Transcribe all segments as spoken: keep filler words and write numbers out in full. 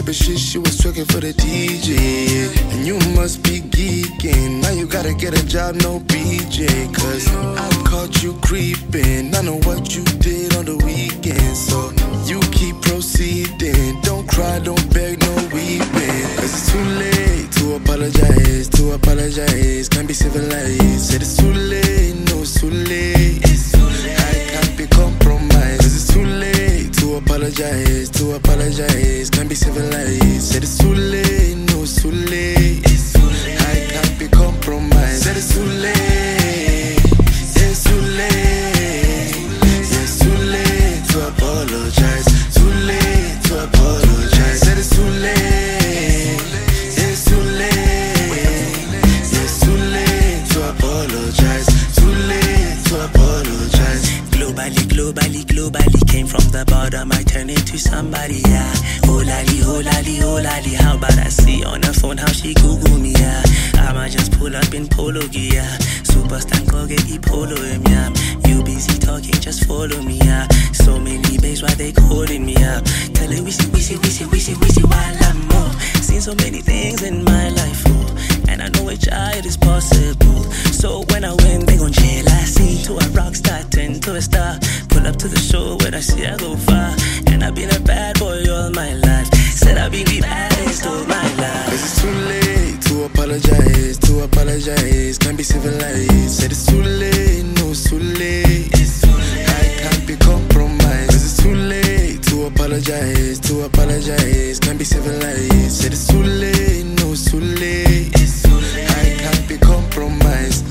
stupid shit, she was twerking for the D J. And you must be geeking, now you gotta get a job, no B J. Cause I caught you creeping, I know what you did on the weekend. So you keep proceeding, don't cry, don't beg, no weeping. Cause it's too late to apologize, to apologize, can't be civilized. Said it's too late, no it's too late, it's too late. I can't be compromised. Cause it's too late to apologize, to apologize, can't be civilized. Said it's too late, no it's too late, it's too late. I can't be compromised. Said it's too late, it's too late, it's too late to apologize, too late to apologize. Said it's too late, it's too late, it's too late to apologize, too late to apologize. Globally, globally, globally, came from the bottom, I turn into somebody, yeah. Oh lali, oh lali, oh lali, how about I see on the phone how she Google me, yeah. I might just pull up in polo gear, superstar go get e polo him, yeah. You busy talking, just follow me, yeah. So many babes, why they calling me up? Tell her we see, we see, we see, we see, we see while I'm more. Seen so many things in my life, oh, and I know which child is possible. So when I win, they gon' chill. I see to a rock star, turn to a star. Pull up to the show when I see I go far. And I've been a bad boy all my life. Said I've been the baddest of my life. Cause it's too late to apologize, to apologize, can't be civilized. Said it's too late, no it's too late, it's too late. I can't be compromised. Cause it's too late to apologize, to apologize, can't be civilized. Said it's too late, no it's too late, it's too late. I can't be compromised.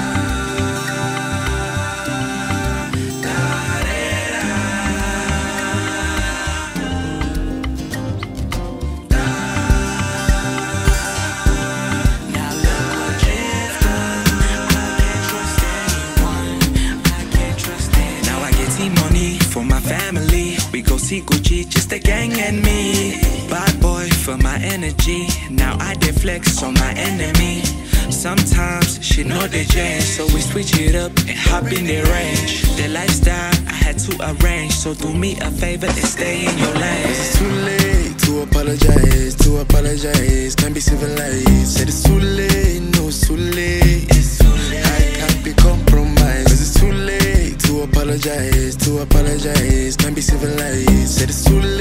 For my family, we go see Gucci, just the gang and me. Bad boy for my energy, now I deflex on my enemy. Sometimes she know the jam, so we switch it up and hop in the range. The lifestyle I had to arrange, so do me a favor and stay in your lane. It's too late to apologize, to apologize, can't be civilized. Said it's too late, no it's too late, it's too late. I can't be compromised. Cause it's too late to apologize, to apologize, can't be civilized. Said it's too late.